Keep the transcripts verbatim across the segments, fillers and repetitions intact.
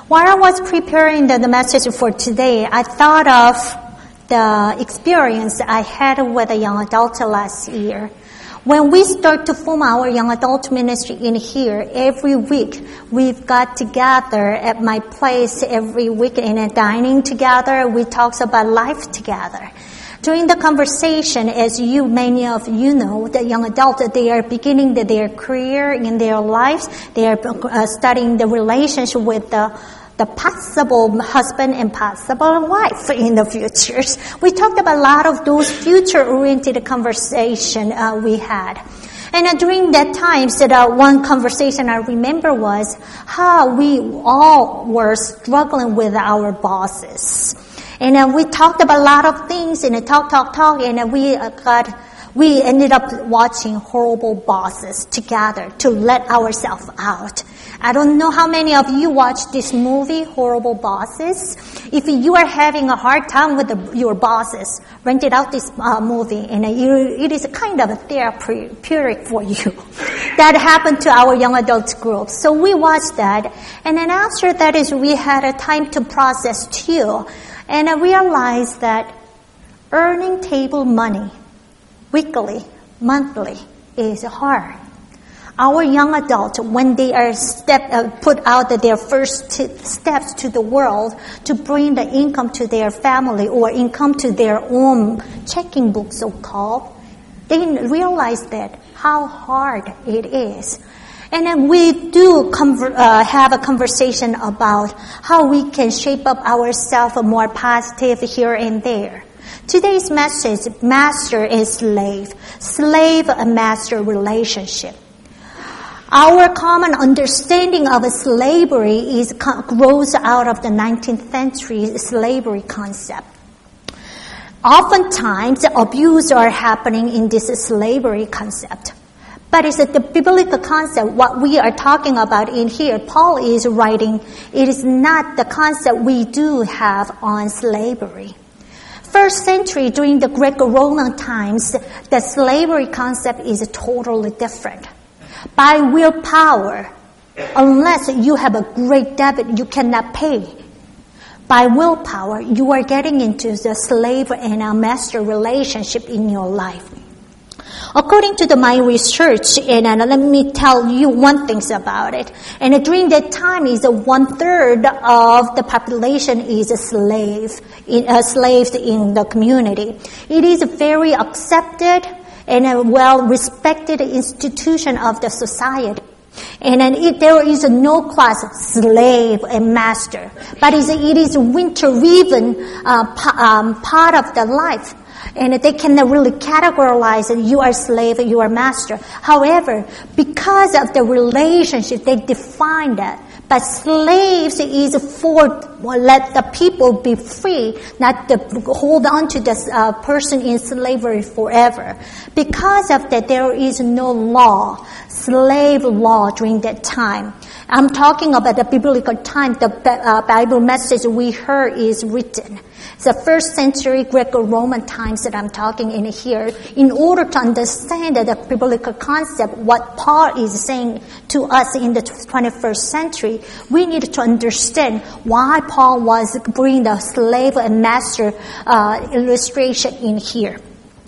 While I was preparing the, the message for today, I thought of the experience I had with a young adult last year. When we start to form our young adult ministry in here, every week we've got together at my place every week in a dining together. We talk about life together. During the conversation, as you, many of you know, the young adults, they are beginning their career in their lives. They are uh, studying the relationship with the the possible husband and possible wife in the futures. We talked about a lot of those future-oriented conversation uh, we had. And uh, during that time, so that one conversation I remember was how we all were struggling with our bosses. And uh, we talked about a lot of things, and uh, talk, talk, talk, and uh, we uh, got, we ended up watching Horrible Bosses together to let ourselves out. I don't know how many of you watched this movie, Horrible Bosses. If you are having a hard time with the, your bosses, rent it out this uh, movie, and uh, you, it is kind of a therapeutic for you. That happened to our young adults group. So we watched that, and then after that is we had a time to process too, and I realized that earning table money, weekly, monthly, is hard. Our young adults, when they are step, uh, put out their first t- steps to the world to bring the income to their family or income to their own checking book, so-called, they realize that how hard it is. And then we do conver- uh, have a conversation about how we can shape up ourselves more positive here and there. Today's message, master and slave, slave and master relationship. Our common understanding of slavery is grows out of the nineteenth century slavery concept. Oftentimes, abuse are happening in this slavery concept. But it's the biblical concept, what we are talking about in here, Paul is writing, it is not the concept we do have on slavery. First century, during the Greco-Roman times, the slavery concept is totally different. By willpower, unless you have a great debt, you cannot pay. By willpower, you are getting into the slave and a master relationship in your life. According to the, my research, and uh, let me tell you one thing about it. And uh, during that time, is uh, one third of the population is a slave, in, uh, slaves in the community. It is very accepted and a well-respected institution of the society. And then it, there is no class, slave and master, but it is, it is interwoven uh, p- um, part of the life. And they cannot really categorize it, you are slave, you are master. However, because of the relationship, they define that. But slaves is for well, let the people be free, not to hold on to this uh, person in slavery forever. Because of that, there is no law, slave law during that time. I'm talking about the biblical time. The uh, Bible message we heard is written. It's the first century Greco-Roman times that I'm talking in here. In order to understand the biblical concept, what Paul is saying to us in the twenty-first century, we need to understand why Paul was bringing the slave and master uh, illustration in here.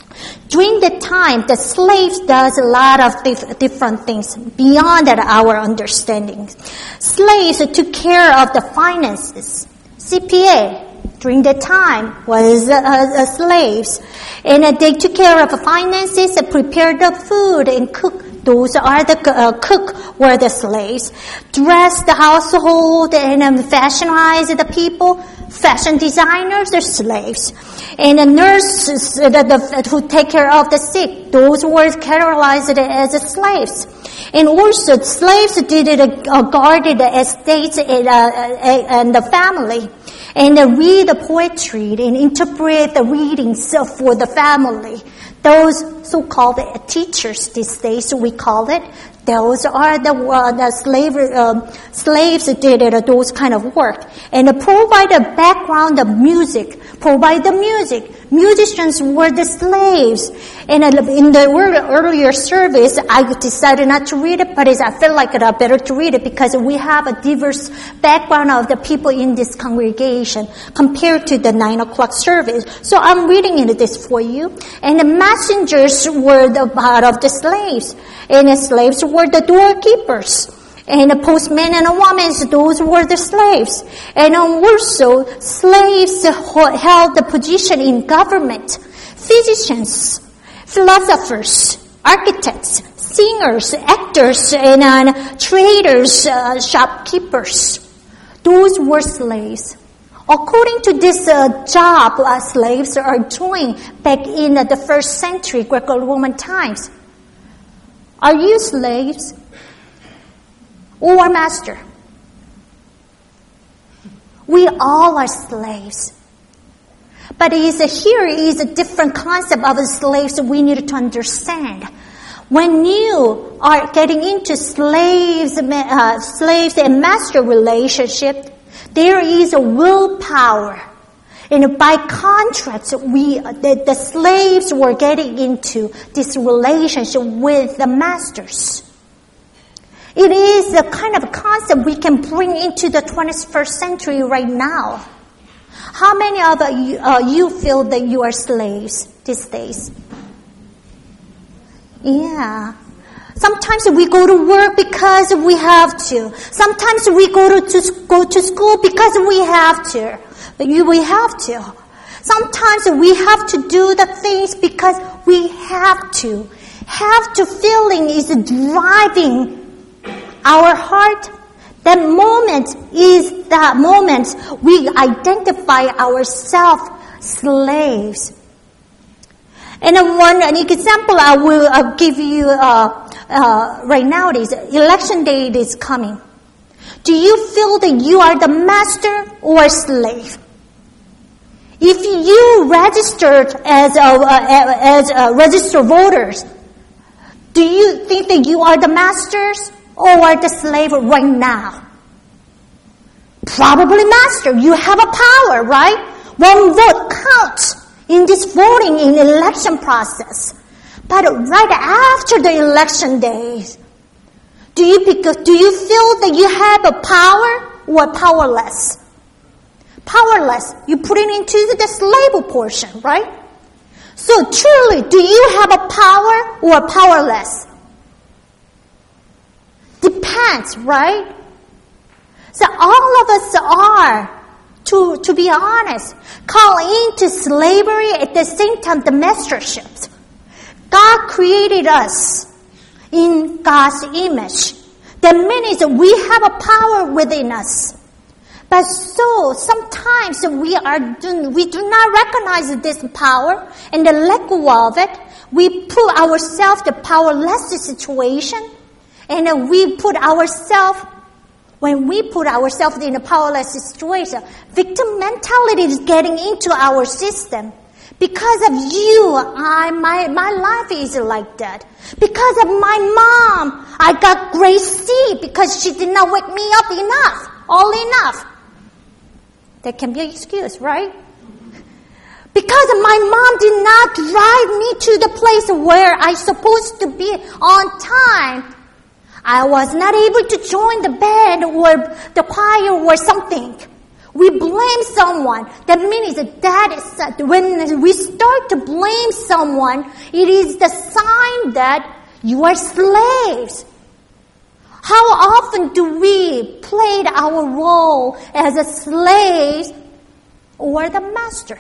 During that time, the slaves does a lot of dif- different things beyond that our understanding. Slaves took care of the finances. C P A during that time was uh, uh, slaves, and uh, they took care of the finances, uh, prepared the food, and cook. Those are the uh, cook were the slaves. Dress the household and um, fashionize the people. Fashion designers are slaves. And the nurses uh, the, the, who take care of the sick, those were categorized as slaves. And also slaves did it, uh, guarded the estates and, uh, and the family. And uh, read the poetry and interpret the readings uh, for the family. Those so-called teachers these days, we call it, Those are the, uh, the slave, uh, slaves did it, those kind of work. And provide a background of music, provide the music. Musicians were the slaves. And in the earlier service, I decided not to read it, but I felt like it better to read it because we have a diverse background of the people in this congregation compared to the nine o'clock service. So I'm reading this for you. And the messengers were the part of the slaves. And the slaves were the doorkeepers. And the postmen and the women, those were the slaves. And also, slaves held the position in government. Physicians, philosophers, architects, singers, actors, and uh, traders, uh, shopkeepers. Those were slaves. According to this uh, job uh, slaves are doing back in uh, the first century Greco-Roman times. Are you slaves or master? We all are slaves. But is, here is a different concept of slaves that we need to understand. When you are getting into slaves, uh, slaves and master relationship, there is a willpower. And by contrast, we, the, the slaves were getting into this relationship with the masters. It is a kind of concept we can bring into the twenty-first century right now. How many of you, uh, you feel that you are slaves these days? Yeah. Sometimes we go to work because we have to. Sometimes we go to, to go to school because we have to. We have to. Sometimes we have to do the things because we have to. Have to feeling is driving our heart. That moment is that moment we identify ourselves slaves. And one an example I will uh, give you uh, uh, right now is election day is coming. Do you feel that you are the master or slave? If you registered as a, uh, as a registered voters, do you think that you are the masters or the slave right now? Probably master. You have a power, right? One vote counts in this voting in the election process. But right after the election days, do you do you feel that you have a power or powerless? Powerless. You put it into the slave portion, right? So truly, do you have a power or powerless? Depends, right? So all of us are, to, to be honest, called into slavery at the same time the masterships. God created us in God's image. That means we have a power within us. But so sometimes we are we do not recognize this power and the lack of it. We put ourselves in a powerless situation, and we put ourselves when we put ourselves in a powerless situation, victim mentality is getting into our system. Because of you, I my my life is like that. Because of my mom, I got grade C because she did not wake me up enough, all enough. That can be an excuse, right? Because my mom did not drive me to the place where I'm supposed to be on time, I was not able to join the band or the choir or something. We blame someone. That means that is, when we start to blame someone, it is the sign that you are slaves. How often do we play our role as a slave or the master?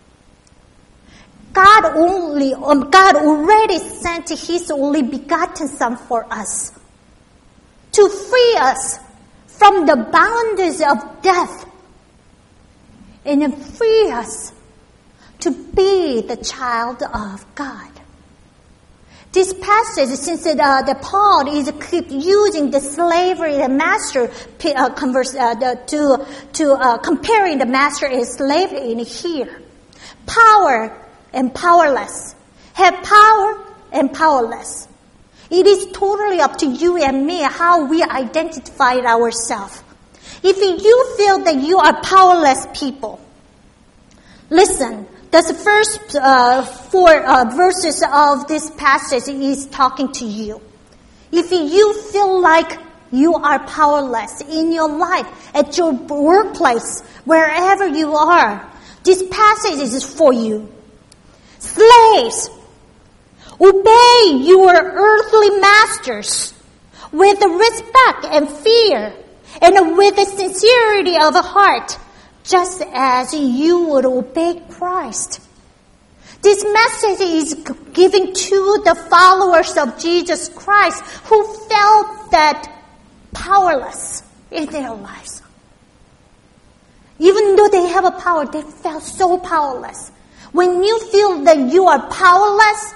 God only, um, God already sent His only begotten Son for us to free us from the boundaries of death and free us to be the child of God. This passage, since uh, the Paul is keep using the slavery, the master, uh, converse, uh, the, to to uh, comparing the master and slave in here, power and powerless, have power and powerless. It is totally up to you and me how we identify ourselves. If you feel that you are powerless people, listen, the first uh, four uh, verses of this passage is talking to you. If you feel like you are powerless in your life, at your workplace, wherever you are, this passage is for you. Slaves, obey your earthly masters with respect and fear and with the sincerity of heart, just as you would obey Christ. This message is given to the followers of Jesus Christ who felt that powerless in their lives. Even though they have a power, they felt so powerless. When you feel that you are powerless,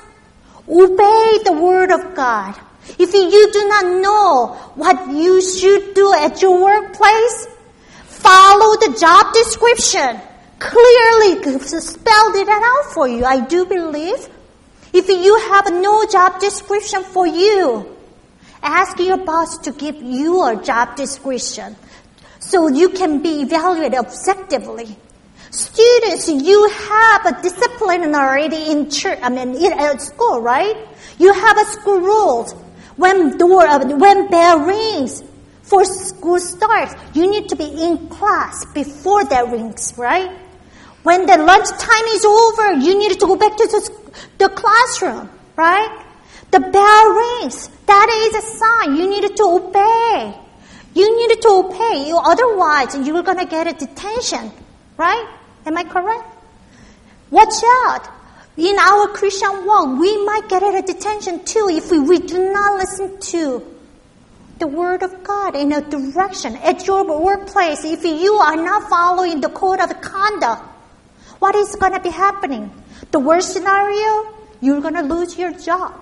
obey the word of God. If you do not know what you should do at your workplace, follow the job description. Clearly spelled it out for you, I do believe. If you have no job description for you, ask your boss to give you a job description so you can be evaluated objectively. Students, you have a discipline already in church, I mean, in, at school, right? You have a school rules. When door, when bell rings for school starts, you need to be in class before that rings, right? When the lunch time is over, you need to go back to the, the classroom, right? The bell rings. That is a sign. You need to obey. You need to obey. Otherwise, you're going to get a detention, right? Am I correct? Watch out. In our Christian walk, we might get a detention too if we, we do not listen to the Word of God in a direction. At your workplace, if you are not following the code of conduct, what is going to be happening? The worst scenario, you're going to lose your job.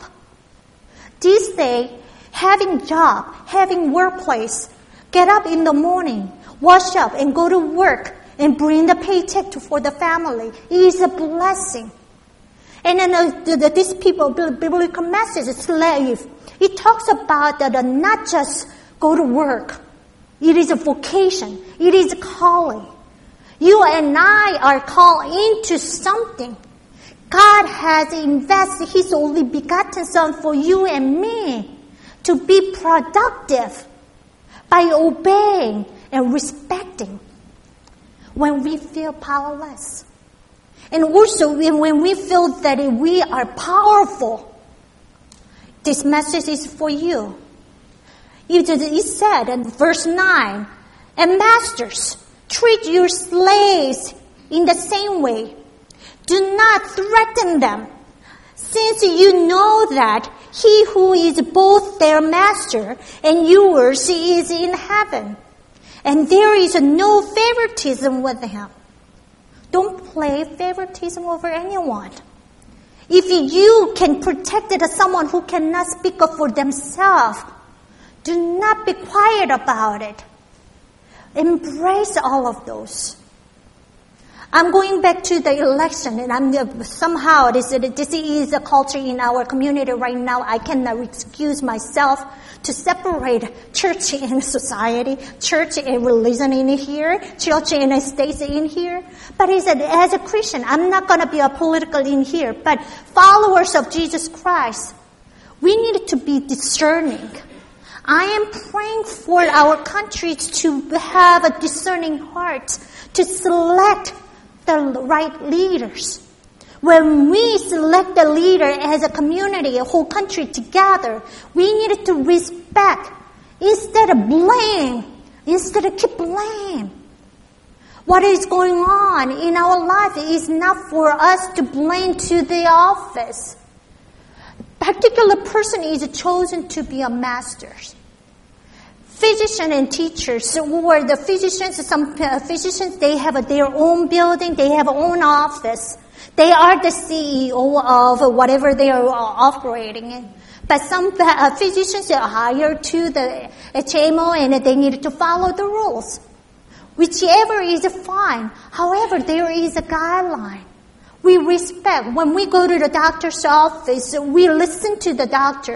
This day, having job, having workplace, get up in the morning, wash up and go to work and bring the paycheck to, for the family is a blessing. And then uh, the, the, this people, biblical message, slave, it talks about that uh, not just go to work. It is a vocation. It is a calling. You and I are called into something. God has invested His only begotten Son for you and me to be productive by obeying and respecting when we feel powerless. And also when we feel that we are powerful, this message is for you. It said in verse nine, and masters, treat your slaves in the same way. Do not threaten them, since you know that He who is both their master and yours is in heaven, and there is no favoritism with Him. Don't play favoritism over anyone. If you can protect someone who cannot speak up for themselves, do not be quiet about it. Embrace all of those. I'm going back to the election, and I'm somehow this this is a culture in our community right now. I cannot excuse myself to separate church and society, church and religion in here, church and states in here. But he said, as a Christian, I'm not going to be a political in here. But followers of Jesus Christ, we need to be discerning. I am praying for our countries to have a discerning heart, to select the right leaders. When we select the leader as a community, a whole country together, we need to respect instead of blame, instead of keep blame. What is going on in our life is not for us to blame to the office. A particular person is chosen to be a master. Physicians and teachers, or the physicians, some physicians, they have their own building, they have their own office. They are the C E O of whatever they are operating in. But some uh, physicians are hired to the H M O and they need to follow the rules. Whichever is fine. However, there is a guideline. We respect. When we go to the doctor's office, we listen to the doctor.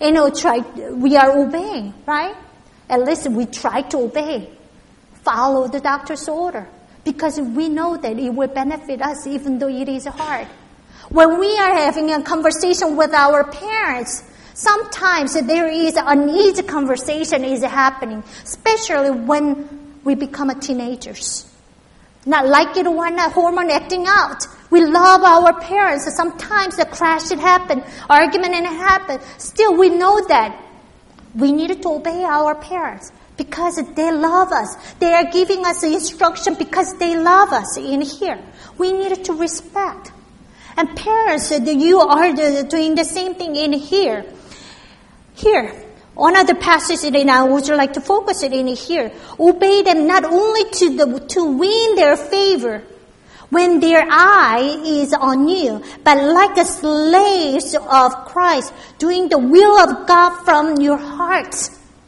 you know, try, we are obeying, right? At least we try to obey, follow the doctor's order, because we know that it will benefit us even though it is hard. When we are having a conversation with our parents, sometimes there is an uneasy conversation is happening, especially when we become teenagers. Not like it when a hormone acting out. We love our parents. Sometimes a crash had happened, argument had happened. Still, we know that we need to obey our parents because they love us. They are giving us instruction because they love us in here. We need to respect. And parents, you are doing the same thing in here. Here. Another passage that I would like to focus it in here. Obey them not only to the, to win their favor when their eye is on you, but like a slaves of Christ, doing the will of God from your heart.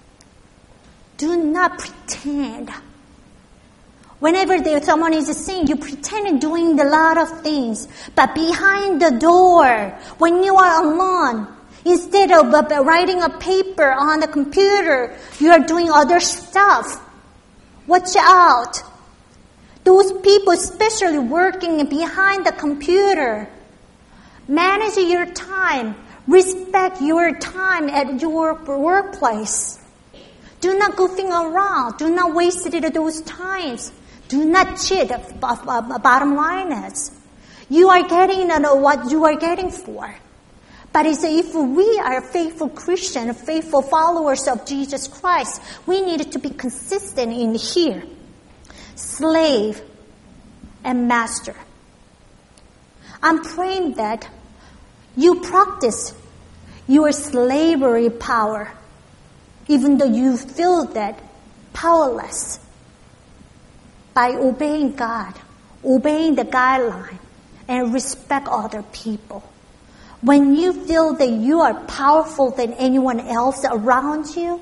Do not pretend. Whenever there, someone is saying, you pretend doing a lot of things, but behind the door, when you are alone, instead of writing a paper on the computer, you are doing other stuff. Watch out. Those people, especially working behind the computer, manage your time. Respect your time at your workplace. Do not goofing around. Do not waste those times. Do not cheat. Bottom line is, you are getting what you are getting for. But it's if we are faithful Christians, faithful followers of Jesus Christ, we need to be consistent in here. Slave and master. I'm praying that you practice your slavery power, even though you feel that powerless, by obeying God, obeying the guideline, and respect other people. When you feel that you are powerful than anyone else around you,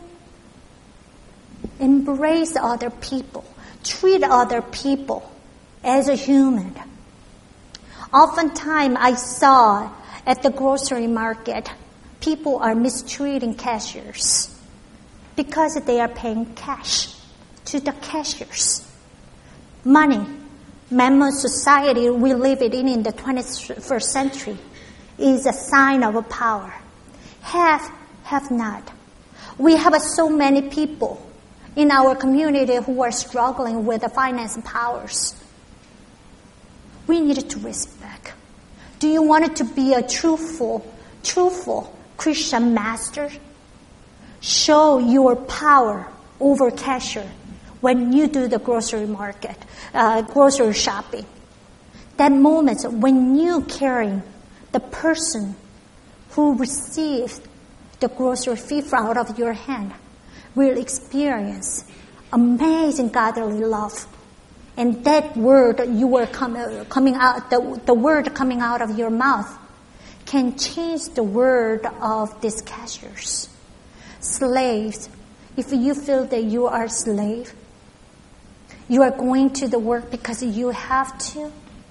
embrace other people. Treat other people as a human. Oftentimes I saw at the grocery market, people are mistreating cashiers because they are paying cash to the cashiers. Money, mammoth society we live in in the twenty-first century, is a sign of a power. Have, have not. We have so many people in our community who are struggling with the finance powers. We need to respect. Do you want to be a truthful, truthful Christian master? Show your power over cashier when you do the grocery market, uh, grocery shopping. That moment when you carry the person who received the grocery fee out of your hand will experience amazing godly love. And that word you were com- coming out, the, the word coming out of your mouth can change the word of these cashiers. Slaves, if you feel that you are a slave, you are going to the work because you have to,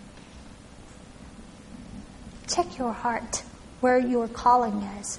check your heart where your calling is.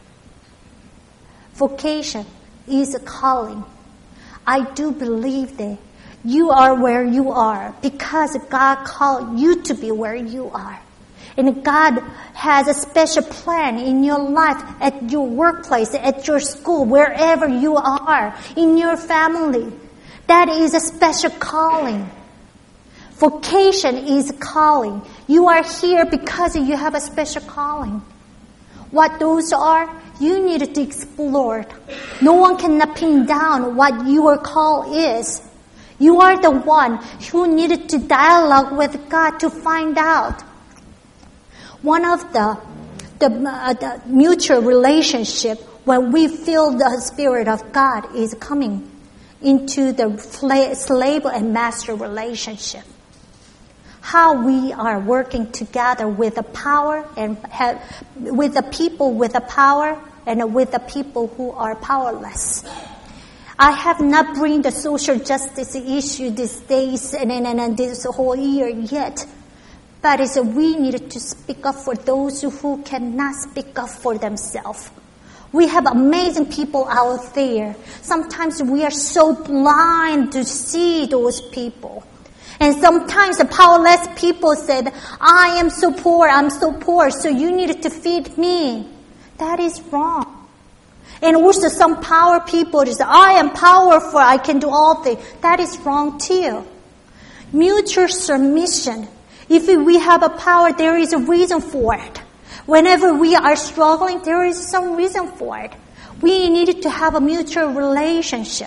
Vocation is a calling. I do believe that you are where you are because God called you to be where you are. And God has a special plan in your life, at your workplace, at your school, wherever you are, in your family. That is a special calling. Vocation is calling. You are here because you have a special calling. What those are, you need to explore. No one can pin down what your call is. You are the one who needed to dialogue with God to find out. One of the, the, uh, the mutual relationship when we feel the Spirit of God is coming into the slave and master relationship. How we are working together with the power and have, with the people with the power and with the people who are powerless. I have not bring the social justice issue these days and, and, and this whole year yet. But it's, we need to speak up for those who cannot speak up for themselves. We have amazing people out there. Sometimes we are so blind to see those people. And sometimes the powerless people said, I am so poor, I'm so poor, so you need to feed me. That is wrong. And also some power people say, I am powerful, I can do all things. That is wrong too. Mutual submission. If we have a power, there is a reason for it. Whenever we are struggling, there is some reason for it. We need to have a mutual relationship.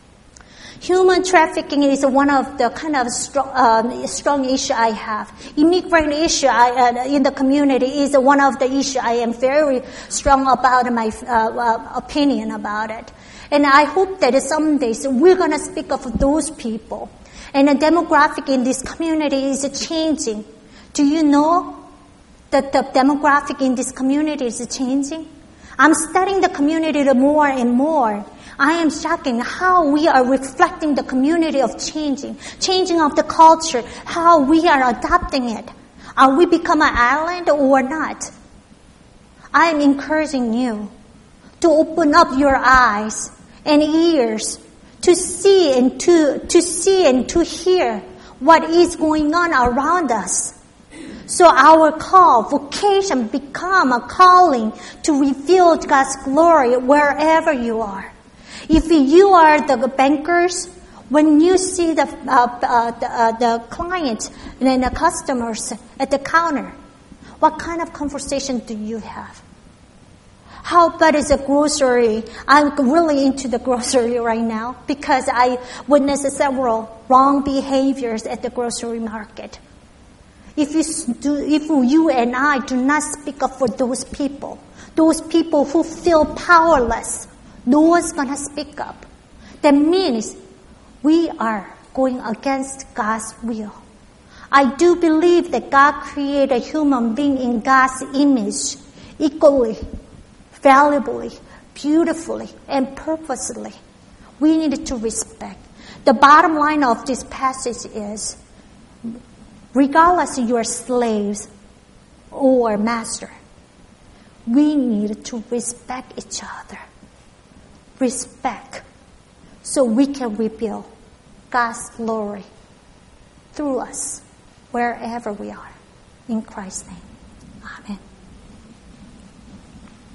Human trafficking is one of the kind of strong, uh, strong issue I have. Immigrant issue I, uh, in the community is one of the issue I am very strong about my uh, uh, opinion about it. And I hope that someday so we're going to speak of those people. And the demographic in this community is changing. Do you know that the demographic in this community is changing? I'm studying the community more and more. I am shocking how we are reflecting the community of changing, changing of the culture, how we are adopting it. Are we become an island or not? I am encouraging you to open up your eyes and ears to see and to, to see and to hear what is going on around us. So our call, vocation, become a calling to reveal God's glory wherever you are. If you are the bankers, when you see the uh, uh, the, uh, the clients and the customers at the counter, what kind of conversation do you have? How about is a grocery? I'm really into the grocery right now because I witnessed several wrong behaviors at the grocery market. If you do, if you and I do not speak up for those people, those people who feel powerless, no one's gonna speak up. That means we are going against God's will. I do believe that God created a human being in God's image equally, valuably, beautifully, and purposely. We need to respect. The bottom line of this passage is, regardless if you are slaves or master, we need to respect each other. Respect so we can reveal God's glory through us wherever we are. In Christ's name.